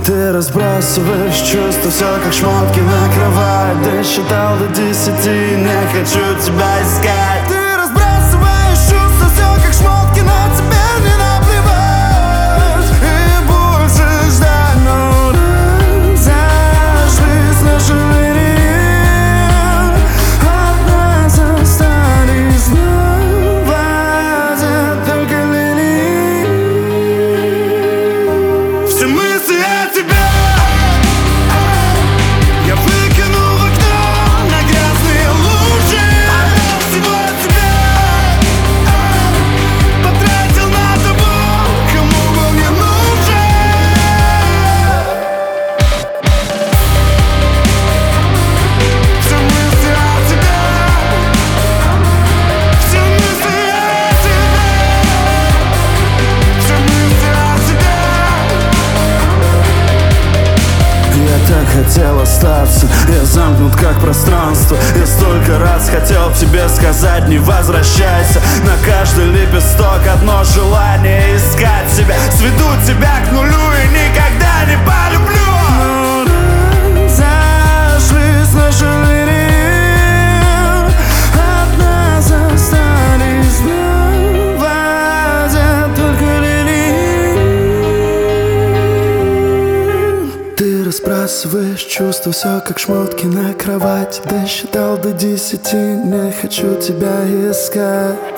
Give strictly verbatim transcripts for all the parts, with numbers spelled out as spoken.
Ты разбрасываешь чувства, все как шмотки на кровать. Досчитал до десяти, не хочу тебя искать. Ты разбрасываешь чувства, все как шмотки, но теперь не наплевать. И больше ждать, но разошлись наши линии. От нас остались снова только линии. Все мысли о тебе я выкину в окно на грязные лужи. Всего тебя потратил на того, кому был не нужен. Все мысли о тебе, все мысли о тебе, все мысли о тебе. Я так хотел остаться, я замкнут как пространство. Я столько раз хотел тебе сказать: не возвращайся. На каждый лепесток одно желание — искать себя. Сведу тебя к нулю и никогда не полюблю. Но разошлись наши линии. От нас остались снова только линии. Ты разбрасываешь чувства, все как шмотки на кровать. Досчитал до десяти, не хочу тебя искать.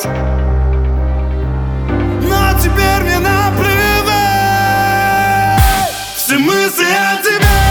Но теперь мне наплевать. Все мысли о тебе